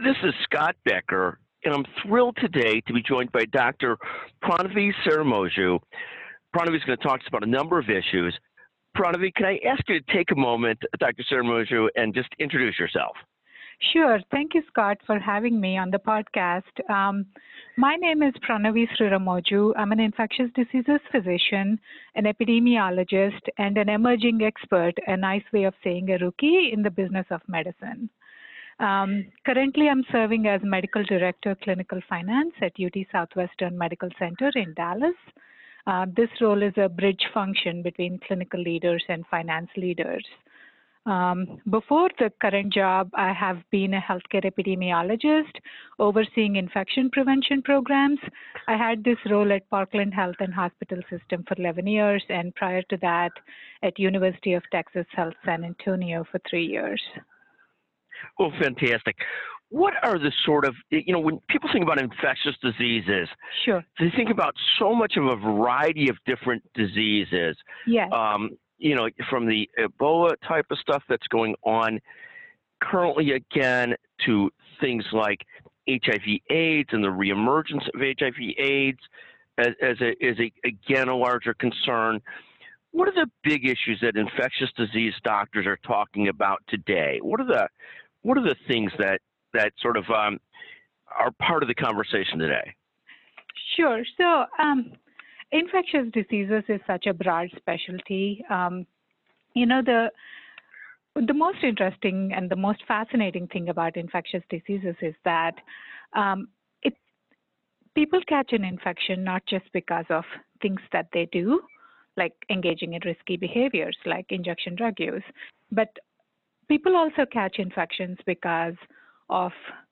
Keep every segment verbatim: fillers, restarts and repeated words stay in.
This is Scott Becker, and I'm thrilled today to be joined by Doctor Pranavi Saramoju. Pranavi is going to talk to us about a number of issues. Pranavi, can I ask you to take a moment, Doctor Saramoju, and just introduce yourself? Sure. Thank you, Scott, for having me on the podcast. Um, my name is Pranavi Sriramoju. I'm an infectious diseases physician, an epidemiologist, and an emerging expert, a nice way of saying a rookie in the business of medicine. Um, currently, I'm serving as Medical Director, Clinical Finance at U T Southwestern Medical Center in Dallas. Uh, this role is a bridge function between clinical leaders and finance leaders. Um, before the current job, I have been a healthcare epidemiologist overseeing infection prevention programs. I had this role at Parkland Health and Hospital System for eleven years, and prior to that at University of Texas Health San Antonio for three years. Well, fantastic. What are the sort of, you know, when people think about infectious diseases, sure, they think about so much of a variety of different diseases. Yes. Um, you know, from the Ebola type of stuff that's going on currently again to things like H I V AIDS and the reemergence of H I V AIDS as, as, a, as a, again, a larger concern. What are the big issues that infectious disease doctors are talking about today? What are the what are the things that that sort of um, are part of the conversation today? Sure. So, um, infectious diseases is such a broad specialty. Um, you know, the the most interesting and the most fascinating thing about infectious diseases is that um, it people catch an infection not just because of things that they do, like engaging in risky behaviors like injection drug use, but people also catch infections because of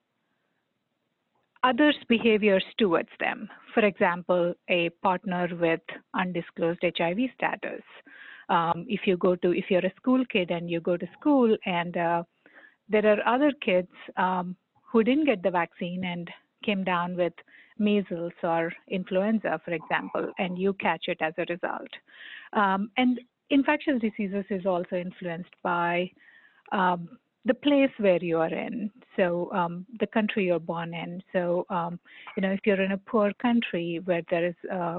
others' behaviors towards them. For example, a partner with undisclosed H I V status. Um, if you go to, if you're a school kid and you go to school and uh, there are other kids um, who didn't get the vaccine and came down with measles or influenza, for example, and you catch it as a result. Um, and infectious diseases is also influenced by um, the place where you are in, so um, the country you're born in. So, um, you know, if you're in a poor country where there is uh,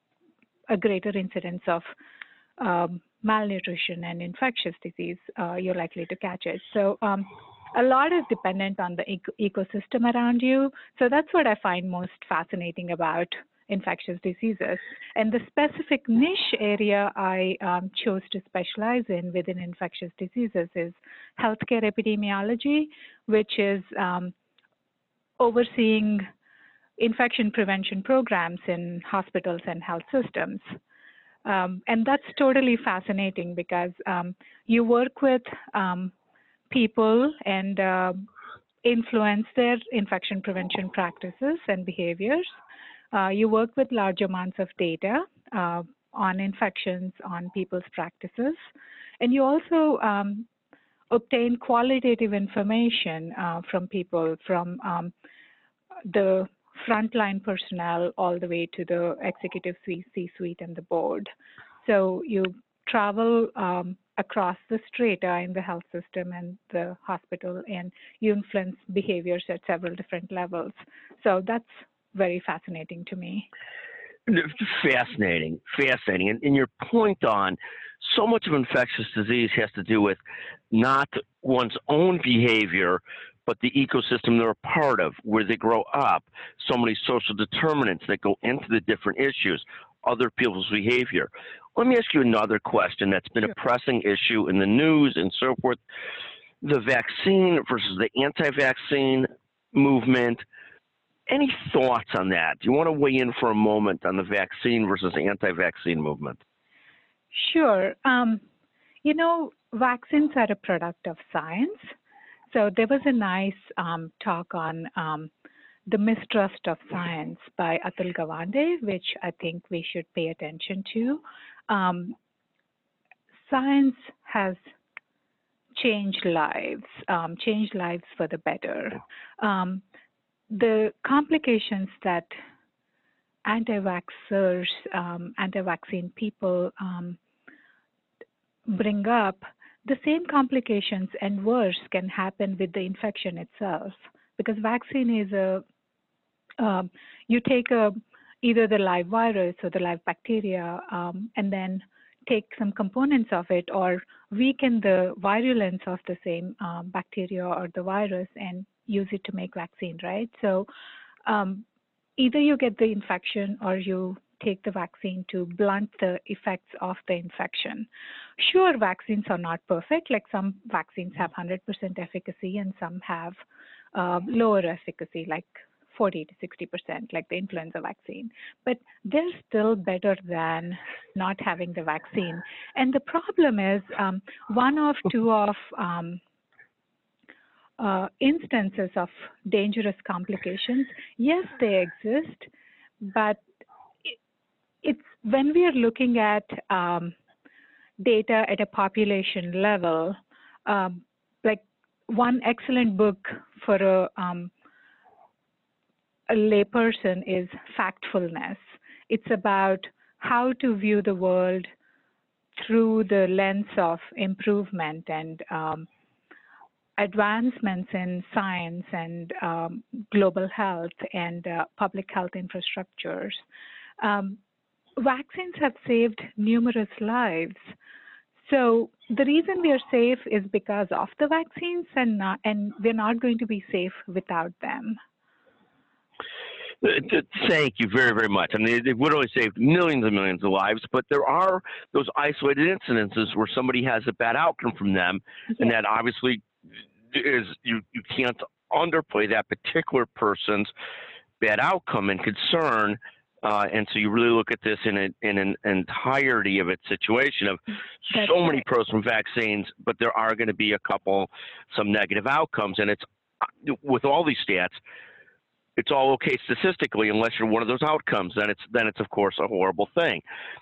a greater incidence of um, malnutrition and infectious disease, uh, you're likely to catch it. So um, a lot is dependent on the eco ecosystem around you. So that's what I find most fascinating about infectious diseases. And the specific niche area I um, chose to specialize in within infectious diseases is healthcare epidemiology, which is um, overseeing infection prevention programs in hospitals and health systems. Um, and that's totally fascinating because um, you work with um, people and uh, influence their infection prevention practices and behaviors. Uh, you work with large amounts of data uh, on infections, on people's practices, and you also um, obtain qualitative information uh, from people, from um, the frontline personnel all the way to the executive C-suite and the board. So you travel um, across the strata in the health system and the hospital, and you influence behaviors at several different levels. So that's very fascinating to me. Fascinating, fascinating. And, and your point on so much of infectious disease has to do with not one's own behavior, but the ecosystem they're a part of, where they grow up, so many social determinants that go into the different issues, other people's behavior. Let me ask you another question that's been a pressing issue in the news and so forth. The vaccine versus the anti-vaccine movement. Any thoughts on that? Do you want to weigh in for a moment on the vaccine versus anti-vaccine movement? Sure. Um, you know, vaccines are a product of science. So there was a nice um, talk on um, the mistrust of science by Atul Gawande, which I think we should pay attention to. Um, science has changed lives, um, changed lives for the better. Um, the complications that anti-vaxxers, um, anti-vaccine people um, bring up, the same complications and worse can happen with the infection itself. because vaccine is a, um, you take a, either the live virus or the live bacteria um, and then take some components of it or weaken the virulence of the same um, bacteria or the virus and use it to make vaccine, right? So um, either you get the infection or you take the vaccine to blunt the effects of the infection. Sure, vaccines are not perfect. Like some vaccines have one hundred percent efficacy and some have uh, lower efficacy, like forty to sixty percent, like the influenza vaccine. But they're still better than not having the vaccine. And the problem is um, one of two of um, uh, instances of dangerous complications. Yes, they exist, but it, it's when we are looking at um, data at a population level, um, like one excellent book for a um, a layperson is Factfulness. It's about how to view the world through the lens of improvement and um, advancements in science and um, global health and uh, public health infrastructures. Um, vaccines have saved numerous lives. So the reason we are safe is because of the vaccines, and, not, and we're not going to be safe without them. Thank you very, very much. I mean, they've literally saved millions and millions of lives, but there are those isolated incidences where somebody has a bad outcome from them, yes. And that obviously is, you, you can't underplay that particular person's bad outcome and concern. Uh, and so you really look at this in, a, in an entirety of its situation of That's so right. many pros from vaccines, but there are going to be a couple, some negative outcomes. And it's, with all these stats, it's all okay statistically unless you're one of those outcomes. Then it's, then it's of course, a horrible thing.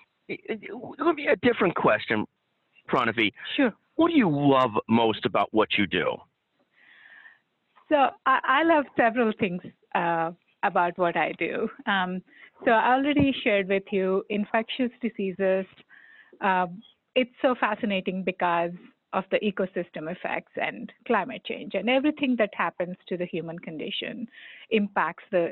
Let me a different question, Pranavi. Sure. What do you love most about what you do? So I, I love several things uh, about what I do. Um, so I already shared with you infectious diseases. Uh, it's so fascinating because of the ecosystem effects and climate change, and everything that happens to the human condition impacts the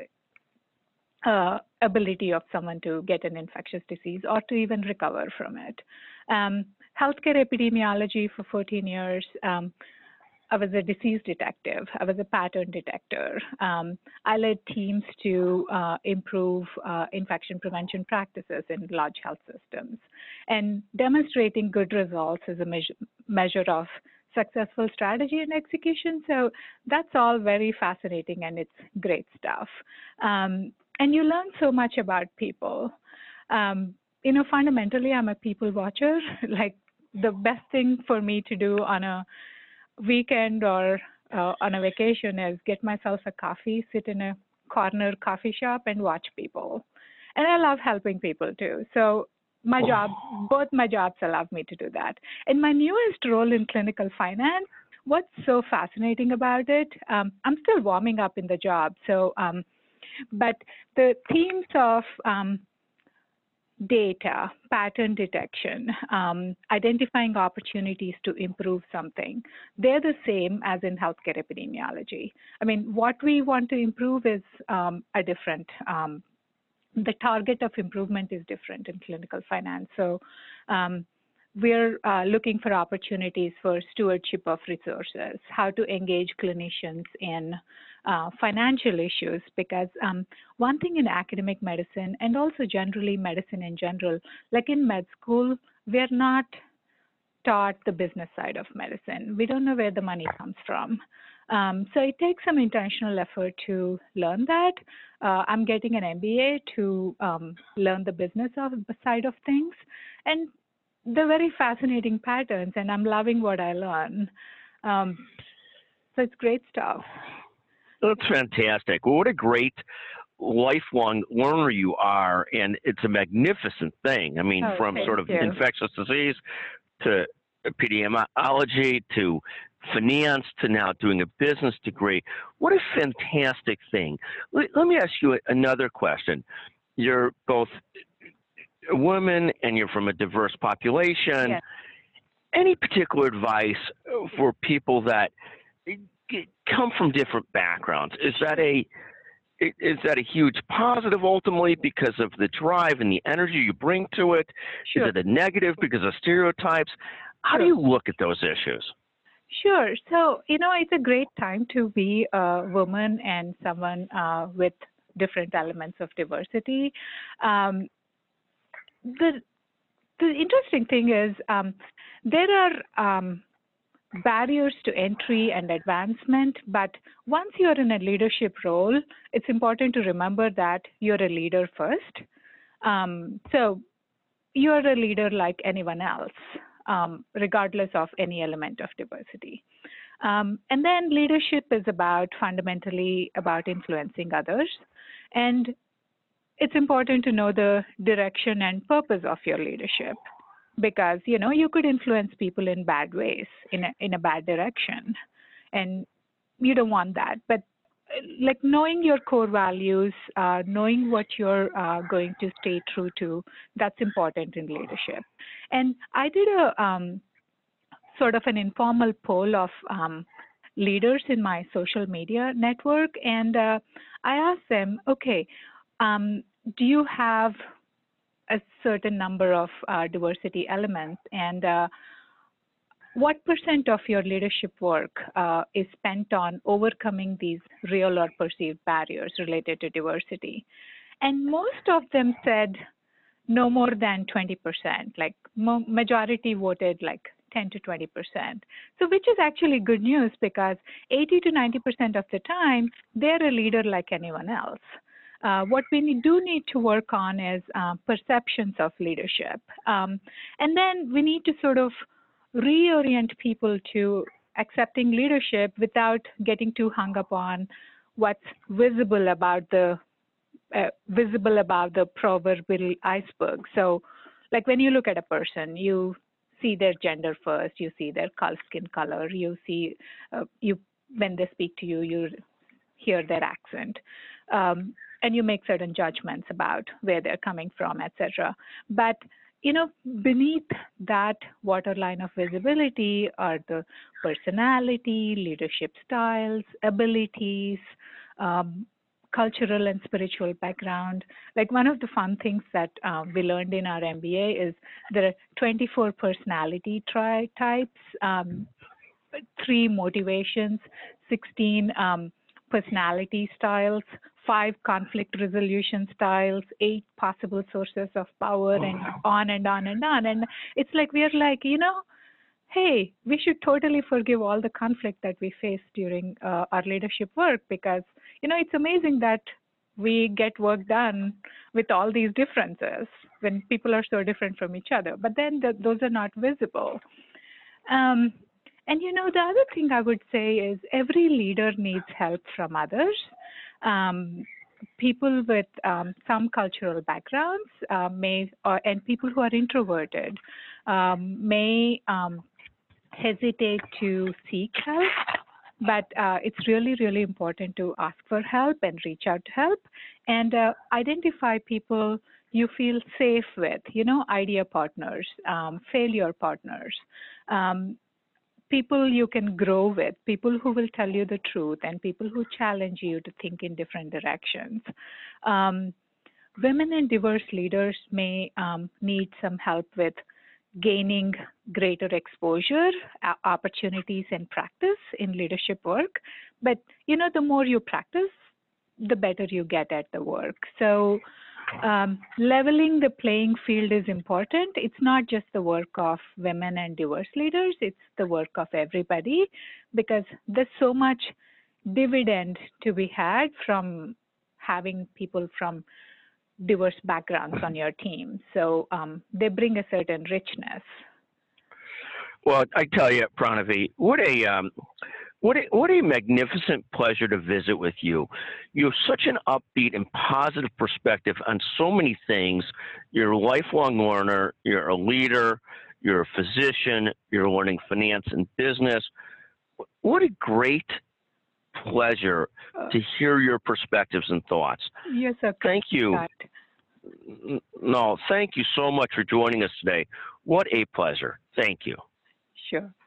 uh, ability of someone to get an infectious disease or to even recover from it. Um, healthcare epidemiology for fourteen years. Um, I was a disease detective. I was a pattern detector. Um, I led teams to uh, improve uh, infection prevention practices in large health systems. And demonstrating good results is a measure, measure of successful strategy and execution. So that's all very fascinating, and it's great stuff. Um, and you learn so much about people. Um, you know, fundamentally, I'm a people watcher. Like, the best thing for me to do on a weekend or uh, on a vacation is get myself a coffee, sit in a corner coffee shop and watch people. And I love helping people too. So my job, both my jobs allow me to do that. In my newest role in clinical finance, what's so fascinating about it, um, I'm still warming up in the job. So, um, but the themes of um, data, pattern detection, um, identifying opportunities to improve something, they're the same as in healthcare epidemiology. I mean, what we want to improve is um, a different, um, the target of improvement is different in clinical finance. So um, we're uh, looking for opportunities for stewardship of resources, how to engage clinicians in uh, financial issues, because um, one thing in academic medicine and also generally medicine in general, like in med school, we're not taught the business side of medicine. We don't know where the money comes from. Um, so it takes some intentional effort to learn that. Uh, I'm getting an M B A to um, learn the business of, side of things. And they're very fascinating patterns, and I'm loving what I learn. Um, so it's great stuff. That's fantastic. Well, what a great lifelong learner you are, and it's a magnificent thing. I mean, oh, from sort of you. infectious disease to epidemiology to finance to now doing a business degree. What a fantastic thing. Let, let me ask you another question. You're both a woman and you're from a diverse population. Yes. Any particular advice for people that come from different backgrounds. Is that a is that a huge positive ultimately because of the drive and the energy you bring to it? Sure. Is it a negative because of stereotypes? How sure. do you look at those issues? Sure. So, you know, it's a great time to be a woman and someone uh, with different elements of diversity. Um, the the interesting thing is um, there are um, barriers to entry and advancement, but once you're in a leadership role, it's important to remember that you're a leader first. Um, so you're a leader like anyone else, um, regardless of any element of diversity. Um, and then leadership is about fundamentally about influencing others. And it's important to know the direction and purpose of your leadership, because, you know, you could influence people in bad ways, in a, in a bad direction, and you don't want that. But like knowing your core values, uh, knowing what you're uh, going to stay true to, that's important in leadership. And I did a um, sort of an informal poll of um, leaders in my social media network, and uh, I asked them, okay, um, do you have a certain number of uh, diversity elements, and uh, what percent of your leadership work uh, is spent on overcoming these real or perceived barriers related to diversity? And most of them said no more than twenty percent, like majority voted like ten to twenty percent. So which is actually good news, because eighty to ninety percent of the time, they're a leader like anyone else. Uh, what we do need to work on is uh, perceptions of leadership. Um, and then we need to sort of reorient people to accepting leadership without getting too hung up on what's visible about the uh, visible about the proverbial iceberg. So like when you look at a person, you see their gender first, you see their skin color, you see uh, you when they speak to you, you hear their accent. Um, and you make certain judgments about where they're coming from, et cetera. But, you know, beneath that waterline of visibility are the personality, leadership styles, abilities, um, cultural and spiritual background. Like one of the fun things that uh, we learned in our M B A is there are twenty-four personality tri types, um, three motivations, sixteen um, personality styles, five conflict resolution styles, eight possible sources of power, and on and on and on. And it's like we're like, you know, hey, we should totally forgive all the conflict that we face during uh, our leadership work, because, you know, it's amazing that we get work done with all these differences when people are so different from each other. But then the, those are not visible. Um, And, you know, the other thing I would say is every leader needs help from others. Um, people with um, some cultural backgrounds uh, may, or, and people who are introverted um, may um, hesitate to seek help, but uh, it's really, really important to ask for help and reach out to help, and uh, identify people you feel safe with, you know, idea partners, um, failure partners, um, people you can grow with, people who will tell you the truth, and people who challenge you to think in different directions. Um, women and diverse leaders may um, need some help with gaining greater exposure, uh, opportunities, and practice in leadership work. But, you know, the more you practice, the better you get at the work. So um, leveling the playing field is important. It's not just the work of women and diverse leaders, it's the work of everybody, because there's so much dividend to be had from having people from diverse backgrounds on your team. So um, they bring a certain richness. Well, I tell you, Pranavi, what a um, what a what a magnificent pleasure to visit with you. You have such an upbeat and positive perspective on so many things. You're a lifelong learner. You're a leader. You're a physician. You're learning finance and business. What a great pleasure to hear your perspectives and thoughts. Yes, sir. Thank you. No, thank you so much for joining us today. What a pleasure. Thank you. Sure.